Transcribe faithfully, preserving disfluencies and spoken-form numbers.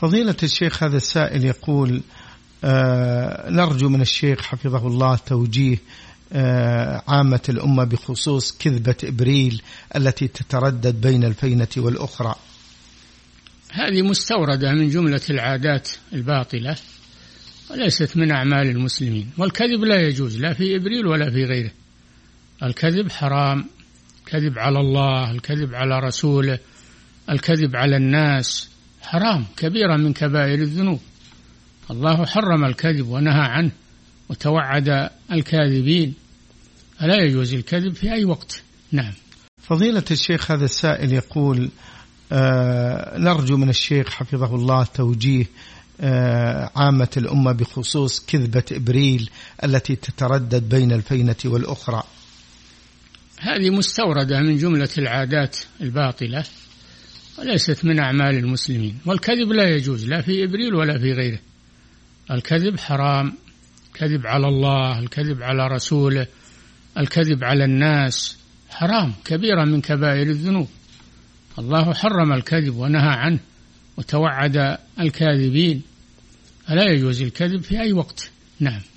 فضيلة الشيخ، هذا السائل يقول آه نرجو من الشيخ حفظه الله توجيه آه عامة الأمة بخصوص كذبة إبريل التي تتردد بين الفينة والأخرى. هذه مستوردة من جملة العادات الباطلة وليست من أعمال المسلمين، والكذب لا يجوز لا في إبريل ولا في غيره. الكذب حرام، الكذب على الله، الكذب على رسوله، الكذب على الناس حرام، كبيرة من كبائر الذنوب. الله حرم الكذب ونهى عنه وتوعد الكاذبين، فلا يجوز الكذب في أي وقت. نعم. فضيلة الشيخ، هذا السائل يقول آه نرجو من الشيخ حفظه الله توجيه آه عامة الأمة بخصوص كذبة إبريل التي تتردد بين الفينة والأخرى. هذه مستوردة من جملة العادات الباطلة وليست من أعمال المسلمين، والكذب لا يجوز لا في إبريل ولا في غيره. الكذب حرام، الكذب على الله، الكذب على رسوله، الكذب على الناس حرام، كبيرة من كبائر الذنوب. الله حرم الكذب ونهى عنه وتوعد الكاذبين، فلا يجوز الكذب في أي وقت. نعم.